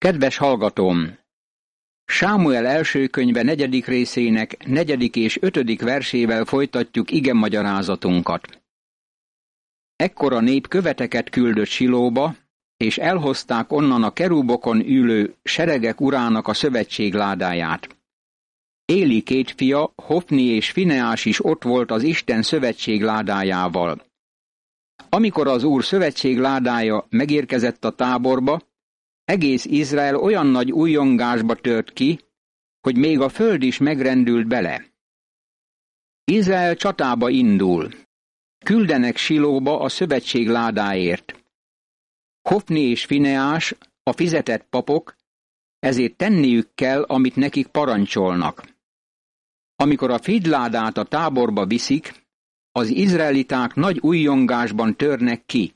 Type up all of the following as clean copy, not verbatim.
Kedves hallgatóm! Sámuel első könyve 4. részének 4. és 5. versével folytatjuk igemagyarázatunkat. Ekkor a nép követeket küldött Silóba, és elhozták onnan a kerubokon ülő seregek urának a szövetség ládáját. Éli 2 fia, Hofni és Fineás is ott volt az Isten szövetség ládájával. Amikor az Úr szövetség ládája megérkezett a táborba, egész Izrael olyan nagy újongásba tört ki, hogy még a föld is megrendült bele. Izrael csatába indul. Küldenek Silóba a szövetség ládáért. Hofni és Fineás, a fizetett papok, ezért tenniük kell, amit nekik parancsolnak. Amikor a figyládát a táborba viszik, az izraeliták nagy újongásban törnek ki.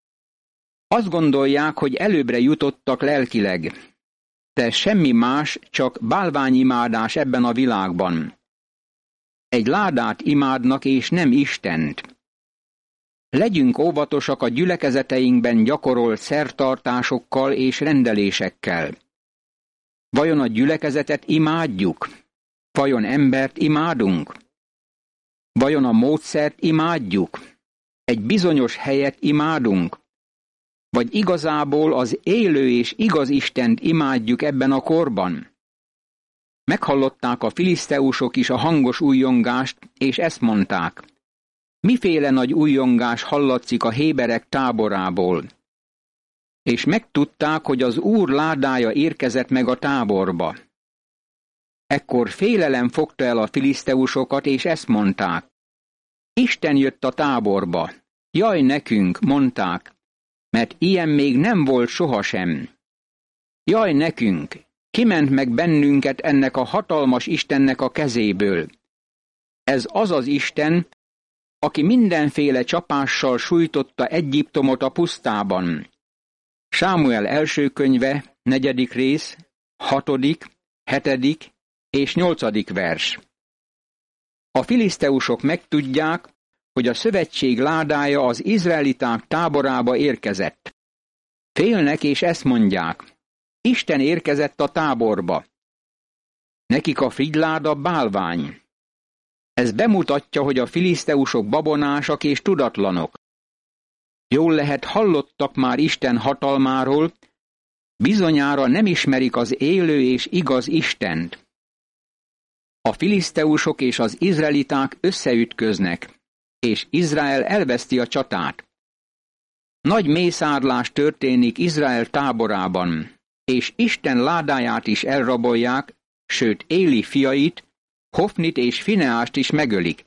Azt gondolják, hogy előbbre jutottak lelkileg, de semmi más, csak bálványimádás ebben a világban. Egy ládát imádnak, és nem Istent. Legyünk óvatosak a gyülekezeteinkben gyakorolt szertartásokkal és rendelésekkel. Vajon a gyülekezetet imádjuk? Vajon embert imádunk? Vajon a módszert imádjuk? Egy bizonyos helyet imádunk? Vagy igazából az élő és igaz Istent imádjuk ebben a korban? Meghallották a filiszteusok is a hangos újjongást, és ezt mondták: miféle nagy újjongás hallatszik a héberek táborából? És megtudták, hogy az Úr ládája érkezett meg a táborba. Ekkor félelem fogta el a filiszteusokat, és ezt mondták: Isten jött a táborba. Jaj nekünk, mondták, mert ilyen még nem volt sohasem. Jaj nekünk, kiment meg bennünket ennek a hatalmas Istennek a kezéből. Ez az az Isten, aki mindenféle csapással sújtotta Egyiptomot a pusztában. Sámuel első könyve, 4. rész, 6., 7. és 8. vers. A filiszteusok megtudják, hogy a szövetség ládája az izraeliták táborába érkezett. Félnek, és ezt mondják: Isten érkezett a táborba. Nekik a frigyláda bálvány. Ez bemutatja, hogy a filiszteusok babonásak és tudatlanok. Jól lehet, hallottak már Isten hatalmáról, bizonyára nem ismerik az élő és igaz Istent. A filiszteusok és az izraeliták összeütköznek, és Izrael elveszti a csatát. Nagy mészárlás történik Izrael táborában, és Isten ládáját is elrabolják, sőt Éli fiait, Hofnit és Fineást is megölik.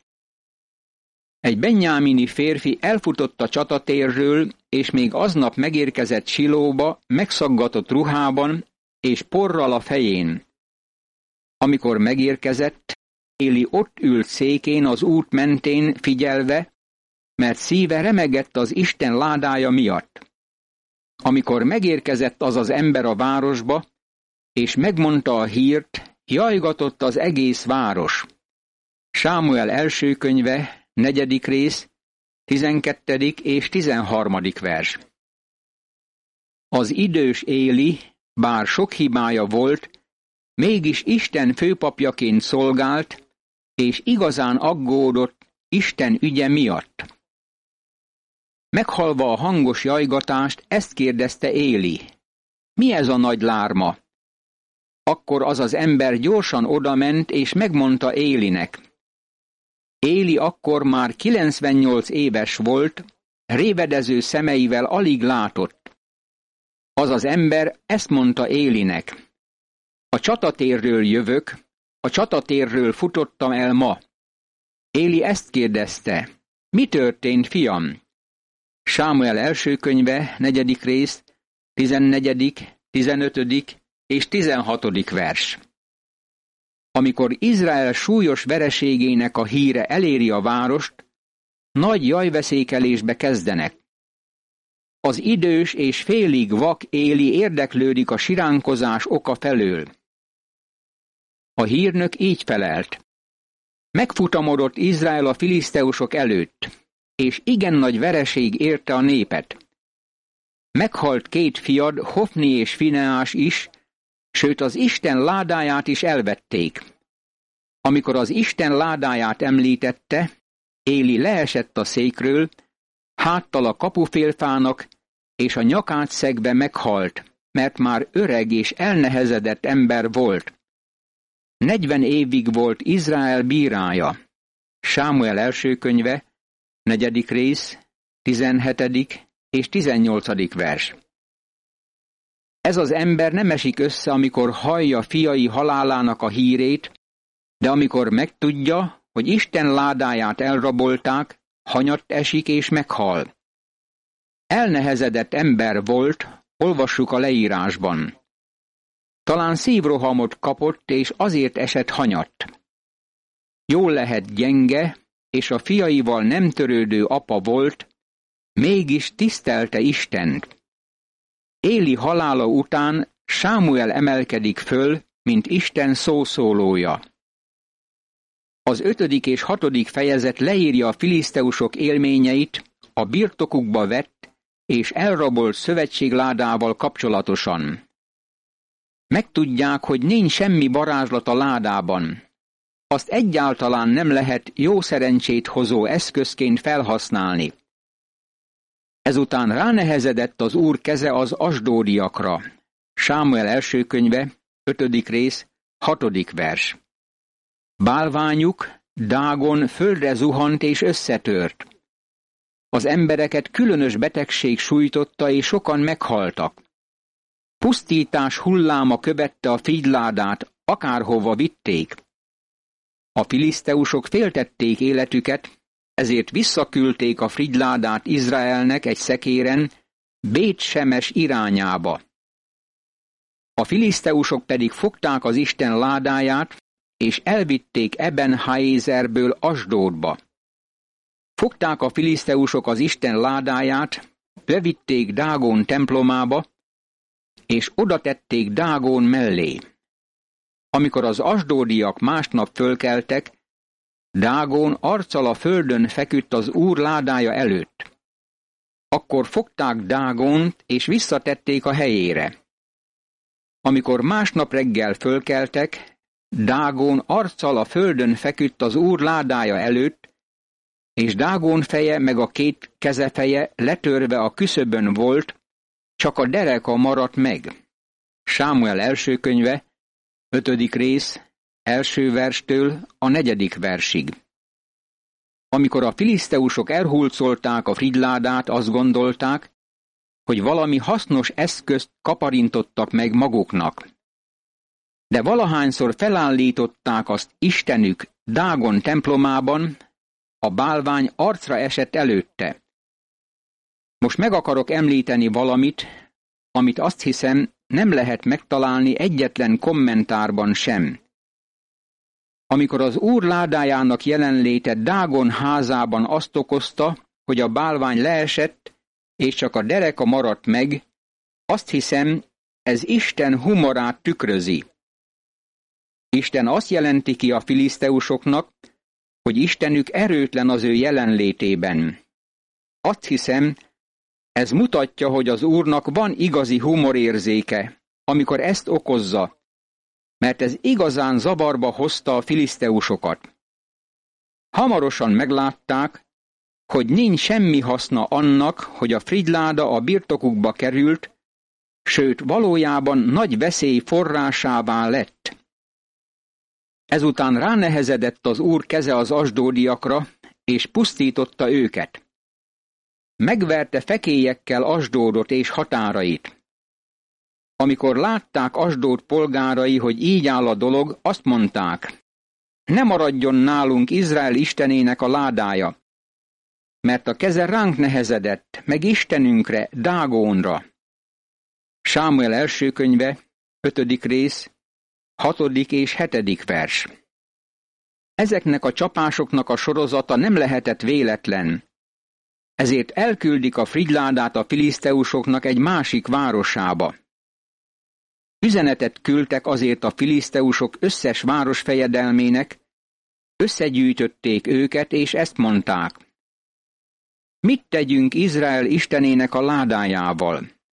Egy benjámini férfi elfutott a csatatérről, és még aznap megérkezett Silóba, megszaggatott ruhában és porral a fején. Amikor megérkezett, Éli ott ült székén az út mentén figyelve, mert szíve remegett az Isten ládája miatt. Amikor megérkezett az az ember a városba, és megmondta a hírt, jajgatott az egész város. Sámuel első könyve, 4. rész, 12. és 13. vers. Az idős Éli, bár sok hibája volt, mégis Isten főpapjaként szolgált, és igazán aggódott Isten ügye miatt. Meghallva a hangos jajgatást, ezt kérdezte Éli: mi ez a nagy lárma? Akkor az az ember gyorsan odament, és megmondta Élinek. Éli akkor már 98 éves volt, révedező szemeivel alig látott. Az az ember ezt mondta Élinek: a csatatérről jövök, a csatatérről futottam el ma. Éli ezt kérdezte: mi történt, fiam? Sámuel első könyve, 4. rész, 14., 15. és 16. vers. Amikor Izrael súlyos vereségének a híre eléri a várost, nagy jajveszékelésbe kezdenek. Az idős és félig vak Éli érdeklődik a siránkozás oka felől. A hírnök így felelt: megfutamodott Izrael a filiszteusok előtt, és igen nagy vereség érte a népet. Meghalt 2 fiad, Hofni és Fineás is, sőt az Isten ládáját is elvették. Amikor az Isten ládáját említette, Éli leesett a székről, háttal a kapufélfának, és a nyakát szegve meghalt, mert már öreg és elnehezedett ember volt. 40 évig volt Izrael bírája. Sámuel első könyve, 4. rész, 17. és 18. vers. Ez az ember nem esik össze, amikor hallja fiai halálának a hírét, de amikor megtudja, hogy Isten ládáját elrabolták, hanyatt esik és meghal. Elnehezedett ember volt, olvassuk a leírásban. Talán szívrohamot kapott, és azért esett hanyatt. Jól lehet gyenge, és a fiaival nem törődő apa volt, mégis tisztelte Istent. Éli halála után Sámuel emelkedik föl, mint Isten szószólója. Az 5. és 6. fejezet leírja a filiszteusok élményeit a birtokukba vett és elrabolt szövetségládával kapcsolatosan. Megtudják, hogy nincs semmi varázslat a ládában. Azt egyáltalán nem lehet jó szerencsét hozó eszközként felhasználni. Ezután ránehezedett az Úr keze az asdódiakra. Sámuel első könyve, 5. rész, 6. vers. Bálványuk, Dágon földre zuhant és összetört. Az embereket különös betegség sújtotta, és sokan meghaltak. Pusztítás hulláma követte a figyládát, akárhova vitték. A filiszteusok féltették életüket, ezért visszaküldték a frigyládát Izraelnek egy szekéren, Bét-Semes irányába. A filiszteusok pedig fogták az Isten ládáját, és elvitték Eben-Háézerből Asdódba. Fogták a filiszteusok az Isten ládáját, bevitték Dágon templomába, és odatették Dágon mellé. Amikor az asdódiak másnap fölkeltek, Dágon arccal a földön feküdt az Úr ládája előtt. Akkor fogták Dágont, és visszatették a helyére. Amikor másnap reggel fölkeltek, Dágon arccal a földön feküdt az Úr ládája előtt, és Dágon feje meg a 2 kezefeje letörve a küszöbön volt, csak a dereka maradt meg. Sámuel első könyve, 5. rész, 1. verstől a 4. versig. Amikor a filiszteusok elhurcolták a frigyládát, azt gondolták, hogy valami hasznos eszközt kaparintottak meg maguknak. De valahányszor felállították azt Istenük Dágon templomában, a bálvány arcra esett előtte. Most meg akarok említeni valamit, amit azt hiszem nem lehet megtalálni egyetlen kommentárban sem. Amikor az Úr ládájának jelenléte Dágon házában azt okozta, hogy a bálvány leesett, és csak a dereka maradt meg, azt hiszem, ez Isten humorát tükrözi. Isten azt jelenti ki a filiszteusoknak, hogy Istenük erőtlen az ő jelenlétében. Azt hiszem, ez mutatja, hogy az Úrnak van igazi humorérzéke, amikor ezt okozza, mert ez igazán zavarba hozta a filiszteusokat. Hamarosan meglátták, hogy nincs semmi haszna annak, hogy a frigyláda a birtokukba került, sőt valójában nagy veszély forrásává lett. Ezután ránehezedett az Úr keze az asdódiakra, és pusztította őket. Megverte fekélyekkel Asdódot és határait. Amikor látták Asdód polgárai, hogy így áll a dolog, azt mondták, ne maradjon nálunk Izrael istenének a ládája, mert a keze ránk nehezedett, meg Istenünkre, Dágonra. Sámuel első könyve, 5. rész, 6. és 7. vers. Ezeknek a csapásoknak a sorozata nem lehetett véletlen. Ezért elküldik a frigyládát a filiszteusoknak egy másik városába. Üzenetet küldtek azért a filiszteusok összes városfejedelmének, összegyűjtötték őket, és ezt mondták. Mit tegyünk Izrael istenének a ládájával?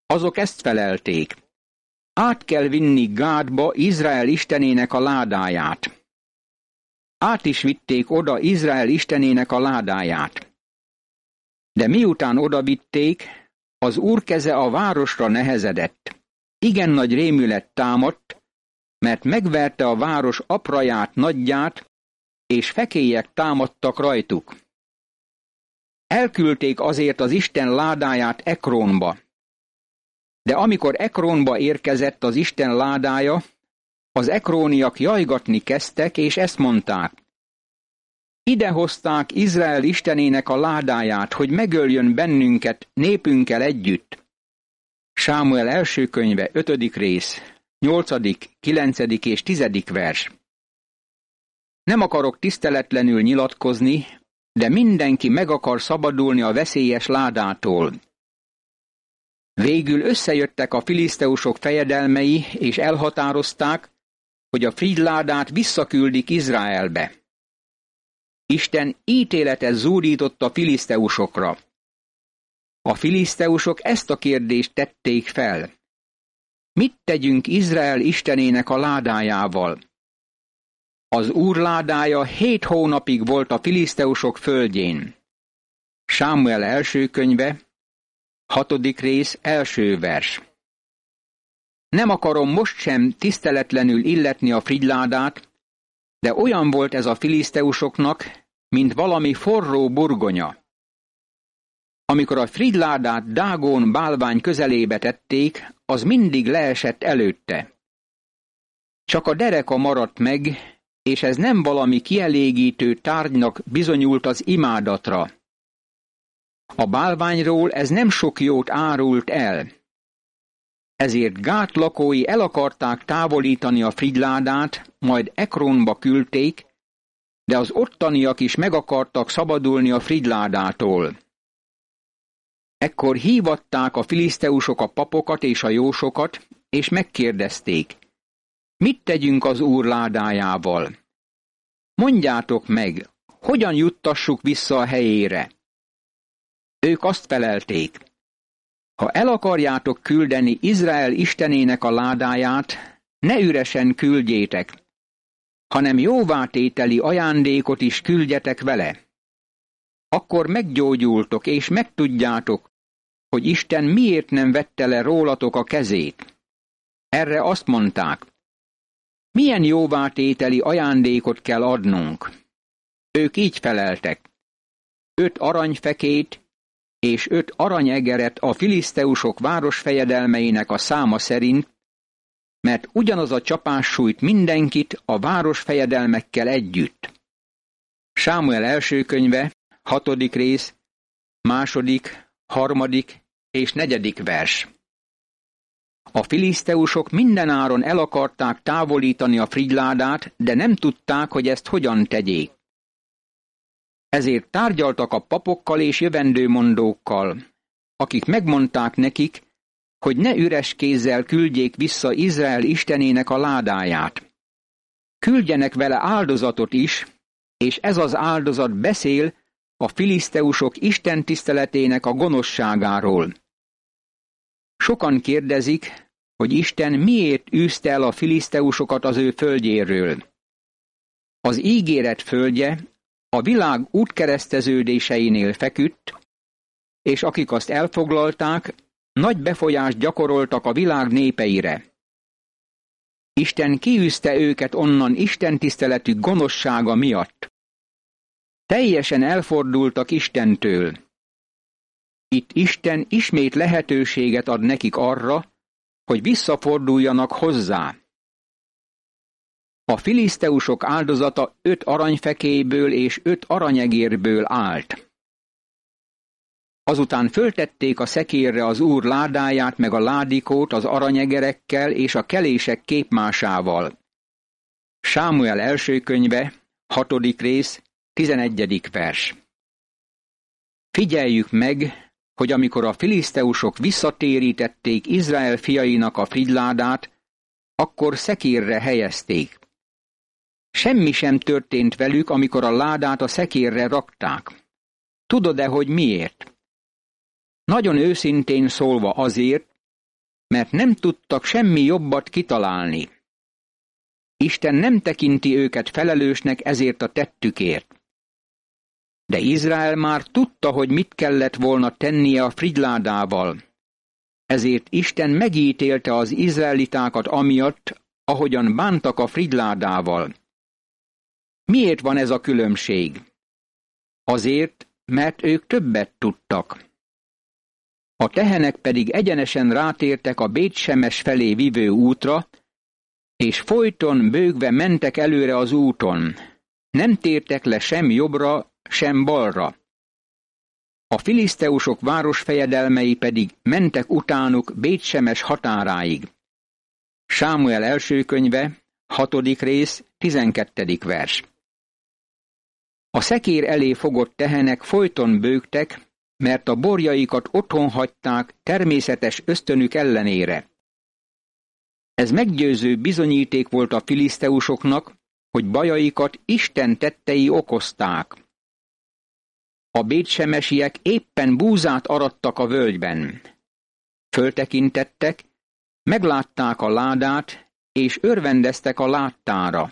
Azok ezt felelték: át kell vinni Gádba Izrael istenének a ládáját. Át is vitték oda Izrael istenének a ládáját. De miután odavitték, az Úr keze a városra nehezedett. Igen nagy rémület támadt, mert megverte a város apraját, nagyját, és fekélyek támadtak rajtuk. Elküldték azért az Isten ládáját Ekrónba. De amikor Ekrónba érkezett az Isten ládája, az ekróniak jajgatni kezdtek, és ezt mondták: ide hozták Izrael istenének a ládáját, hogy megöljön bennünket, népünkkel együtt. Sámuel első könyve, 5. rész, 8., 9. és 10. vers. Nem akarok tiszteletlenül nyilatkozni, de mindenki meg akar szabadulni a veszélyes ládától. Végül összejöttek a filiszteusok fejedelmei, és elhatározták, hogy a frigyládát visszaküldik Izraelbe. Isten ítéletet zúdított a filiszteusokra. A filiszteusok ezt a kérdést tették fel: mit tegyünk Izrael istenének a ládájával? Az Úr ládája 7 hónapig volt a filiszteusok földjén. Sámuel első könyve, 6. rész, 1. vers. Nem akarom most sem tiszteletlenül illetni a frigyládát, de olyan volt ez a filiszteusoknak, mint valami forró burgonya. Amikor a frigyládát Dágón bálvány közelébe tették, az mindig leesett előtte. Csak a dereka maradt meg, és ez nem valami kielégítő tárgynak bizonyult az imádatra. A bálványról ez nem sok jót árult el. Ezért Gát lakói el akarták távolítani a frigyládát, majd Ekrónba küldték, de az ottaniak is meg akartak szabadulni a frigyládától. Ekkor hívatták a filiszteusok a papokat és a jósokat, és megkérdezték: mit tegyünk az Úr ládájával? Mondjátok meg, hogyan juttassuk vissza a helyére? Ők azt felelték: ha el akarjátok küldeni Izrael istenének a ládáját, ne üresen küldjétek, hanem jóvátételi ajándékot is küldjetek vele. Akkor meggyógyultok és megtudjátok, hogy Isten miért nem vette le rólatok a kezét. Erre azt mondták: milyen jóvátételi ajándékot kell adnunk? Ők így feleltek: 5 aranyfekét és 5 aranyegeret a filiszteusok városfejedelmeinek a száma szerint, mert ugyanaz a csapás sújt mindenkit a városfejedelmekkel együtt. Sámuel első könyve, 6. rész, 2., 3. és 4. vers. A filiszteusok mindenáron el akarták távolítani a frigyládát, de nem tudták, hogy ezt hogyan tegyék. Ezért tárgyaltak a papokkal és jövendőmondókkal, akik megmondták nekik, hogy ne üres kézzel küldjék vissza Izrael istenének a ládáját. Küldjenek vele áldozatot is, és ez az áldozat beszél a filiszteusok istentiszteletének a gonoszságáról. Sokan kérdezik, hogy Isten miért űzte el a filiszteusokat az ő földjéről. Az ígéret földje a világ útkereszteződéseinél feküdt, és akik azt elfoglalták, nagy befolyást gyakoroltak a világ népeire. Isten kiűzte őket onnan istentiszteletük gonoszsága miatt. Teljesen elfordultak Istentől. Itt Isten ismét lehetőséget ad nekik arra, hogy visszaforduljanak hozzá. A filiszteusok áldozata 5 aranyfekélyből és 5 aranyegérből állt. Azután föltették a szekérre az Úr ládáját meg a ládikót az aranyegerekkel és a kelések képmásával. Sámuel első könyve, 6. rész, 11. vers. Figyeljük meg, hogy amikor a filiszteusok visszatérítették Izrael fiainak a frigyládát, akkor szekérre helyezték. Semmi sem történt velük, amikor a ládát a szekérre rakták. Tudod-e, hogy miért? Nagyon őszintén szólva azért, mert nem tudtak semmi jobbat kitalálni. Isten nem tekinti őket felelősnek ezért a tettükért. De Izrael már tudta, hogy mit kellett volna tennie a frigyládával. Ezért Isten megítélte az izraelitákat amiatt, ahogyan bántak a frigyládával. Miért van ez a különbség? Azért, mert ők többet tudtak. A tehenek pedig egyenesen rátértek a Bét-Semes felé vivő útra, és folyton bőgve mentek előre az úton. Nem tértek le sem jobbra, sem balra. A filiszteusok városfejedelmei pedig mentek utánuk Bét-Semes határáig. Sámuel első könyve, 6. rész, 12. vers. A szekér elé fogott tehenek folyton bőgtek, mert a borjaikat otthon hagyták természetes ösztönük ellenére. Ez meggyőző bizonyíték volt a filiszteusoknak, hogy bajaikat Isten tettei okozták. A bétsemesiek éppen búzát arattak a völgyben. Föltekintettek, meglátták a ládát, és örvendeztek a láttára.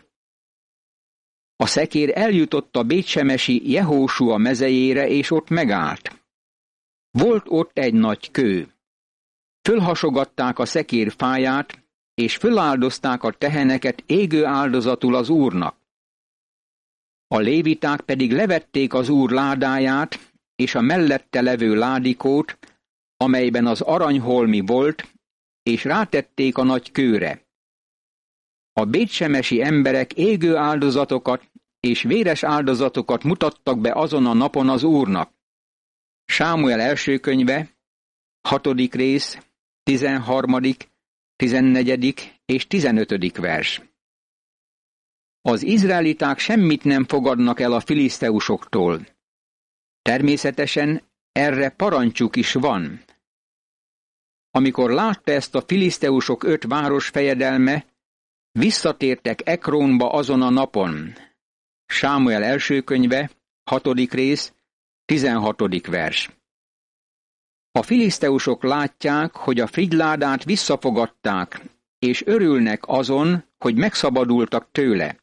A szekér eljutott a bétsemesi Jehósua mezejére, és ott megállt. Volt ott egy nagy kő. Fölhasogatták a szekér fáját, és föláldozták a teheneket égő áldozatul az Úrnak. A léviták pedig levették az Úr ládáját, és a mellette levő ládikót, amelyben az aranyholmi volt, és rátették a nagy kőre. A bétsemesi emberek égő áldozatokat és véres áldozatokat mutattak be azon a napon az Úrnak. Sámuel első könyve, 6. rész, 13., 14. és 15. vers. Az izraeliták semmit nem fogadnak el a filiszteusoktól. Természetesen erre parancsuk is van. Amikor látta ezt a filiszteusok 5 város fejedelme, visszatértek Ekrónba azon a napon. Sámuel első könyve, 6. rész, 16. vers. A filiszteusok látják, hogy a frigyládát visszafogadták, és örülnek azon, hogy megszabadultak tőle.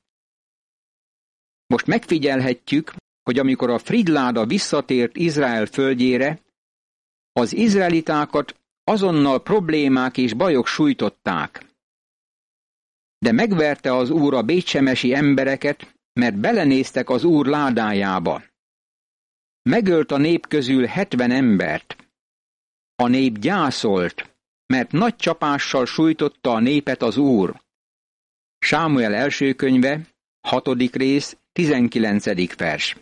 Most megfigyelhetjük, hogy amikor a frigyláda visszatért Izrael földjére, az izraelitákat azonnal problémák és bajok sújtották. De megverte az Úr a bétsemesi embereket, mert belenéztek az Úr ládájába. Megölt a nép közül 70 embert. A nép gyászolt, mert nagy csapással sújtotta a népet az Úr. Sámuel első könyve, 6. rész, 19. vers.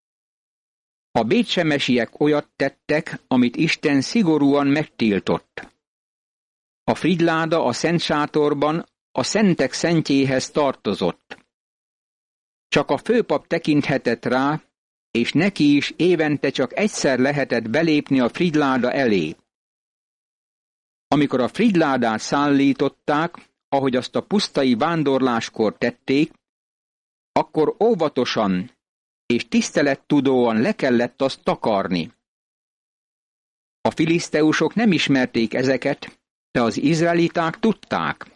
A bétsemesiek olyat tettek, amit Isten szigorúan megtiltott. A frigyláda a szent sátorban a szentek szentjéhez tartozott. Csak a főpap tekinthetett rá, és neki is évente csak egyszer lehetett belépni a frigyláda elé. Amikor a frigyládát szállították, ahogy azt a pusztai vándorláskor tették, akkor óvatosan és tisztelettudóan le kellett azt takarni. A filiszteusok nem ismerték ezeket, de az izraeliták tudták.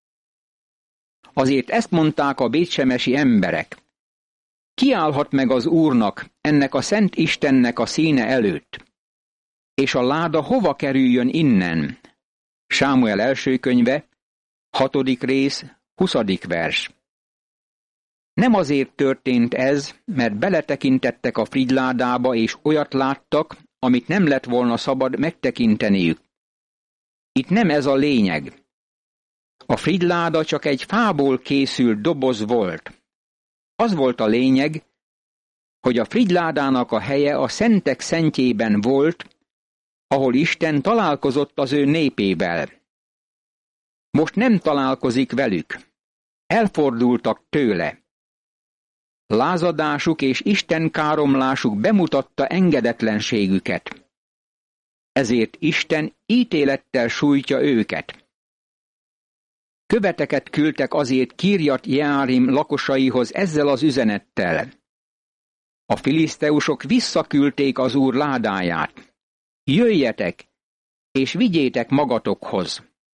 Azért ezt mondták a bétsemesi emberek. Kiállhat meg az Úrnak, ennek a szent Istennek a színe előtt? És a láda hova kerüljön innen? Sámuel első könyve, 6. rész, 20. vers. Nem azért történt ez, mert beletekintettek a frigyládába, és olyat láttak, amit nem lett volna szabad megtekinteniük. Itt nem ez a lényeg. A frigyláda csak egy fából készült doboz volt. Az volt a lényeg, hogy a frigyládának a helye a szentek szentjében volt, ahol Isten találkozott az ő népével. Most nem találkozik velük. Elfordultak tőle. Lázadásuk és Isten káromlásuk bemutatta engedetlenségüket. Ezért Isten ítélettel sújtja őket. Követeket küldtek azért Kirjat Jeárim lakosaihoz ezzel az üzenettel. A filiszteusok visszaküldték az Úr ládáját. Jöjjetek, és vigyétek magatokhoz.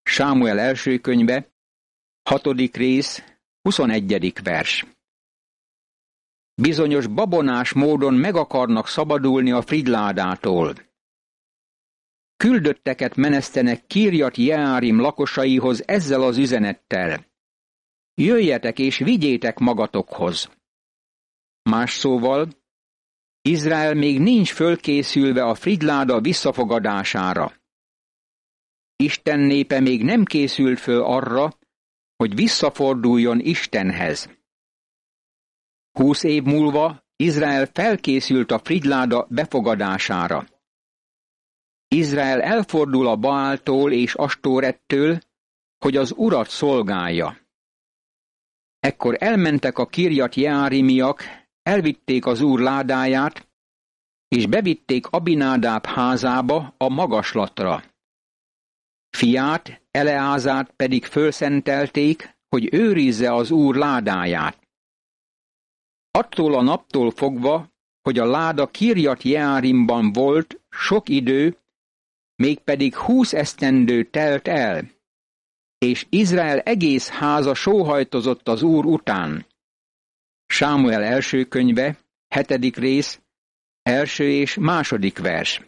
Sámuel első könyve, 6. rész, 21. vers. Bizonyos babonás módon meg akarnak szabadulni a Fridládától. Küldötteket menesztenek Kirjat Jeárim lakosaihoz ezzel az üzenettel: jöjjetek és vigyétek magatokhoz. Más szóval, Izrael még nincs fölkészülve a Fridláda visszafogadására. Isten népe még nem készült föl arra, hogy visszaforduljon Istenhez. 20 év múlva Izrael felkészült a Fridláda befogadására. Izrael elfordul a Baáltól és Astórettől, hogy az Urat szolgálja. Ekkor elmentek a Kirjat Jeárimiak, elvitték az Úr ládáját, és bevitték Abinádáb házába, a magaslatra. Fiát, Eleázát pedig fölszentelték, hogy őrizze az Úr ládáját. Attól a naptól fogva, hogy a láda Kirjat Jeárimban volt, sok idő, mégpedig 20 esztendő telt el, és Izrael egész háza sóhajtozott az Úr után. Sámuel első könyve, 7. rész, 1. és 2. vers.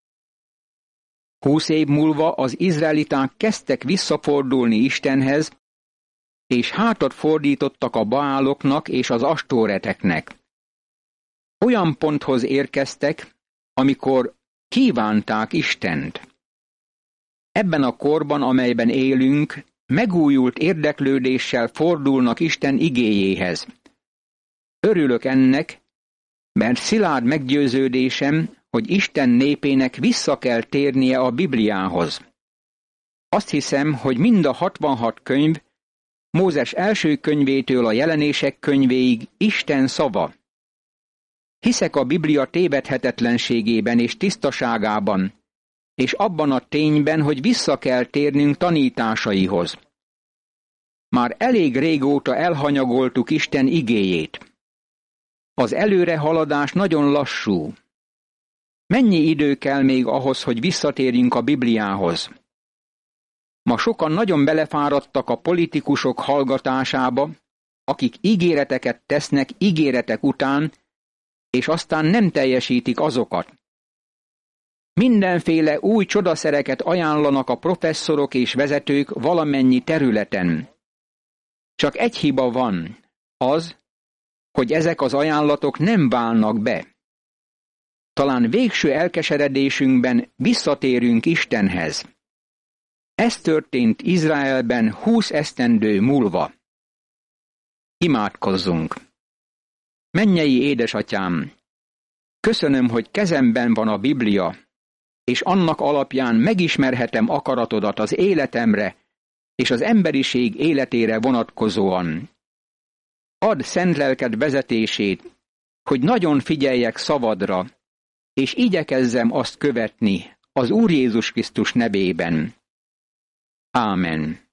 20 év múlva az izraeliták kezdtek visszafordulni Istenhez, és hátat fordítottak a Baáloknak és az Astóreteknek. Olyan ponthoz érkeztek, amikor kívánták Istent. Ebben a korban, amelyben élünk, megújult érdeklődéssel fordulnak Isten igéjéhez. Örülök ennek, mert szilárd meggyőződésem, hogy Isten népének vissza kell térnie a Bibliához. Azt hiszem, hogy mind a 66 könyv, Mózes első könyvétől a Jelenések könyvéig Isten szava. Hiszek a Biblia tévedhetetlenségében és tisztaságában, és abban a tényben, hogy vissza kell térnünk tanításaihoz. Már elég régóta elhanyagoltuk Isten igéjét. Az előrehaladás nagyon lassú. Mennyi idő kell még ahhoz, hogy visszatérjünk a Bibliához? Ma sokan nagyon belefáradtak a politikusok hallgatásába, akik ígéreteket tesznek ígéretek után, és aztán nem teljesítik azokat. Mindenféle új csodaszereket ajánlanak a professzorok és vezetők valamennyi területen. Csak egy hiba van, az, hogy ezek az ajánlatok nem válnak be. Talán végső elkeseredésünkben visszatérünk Istenhez. Ez történt Izraelben 20 esztendő múlva. Imádkozzunk! Mennyei édesatyám! Köszönöm, hogy kezemben van a Biblia, és annak alapján megismerhetem akaratodat az életemre és az emberiség életére vonatkozóan. Add szent lelked vezetését, hogy nagyon figyeljek szavadra, és igyekezzem azt követni az Úr Jézus Krisztus nevében. Ámen.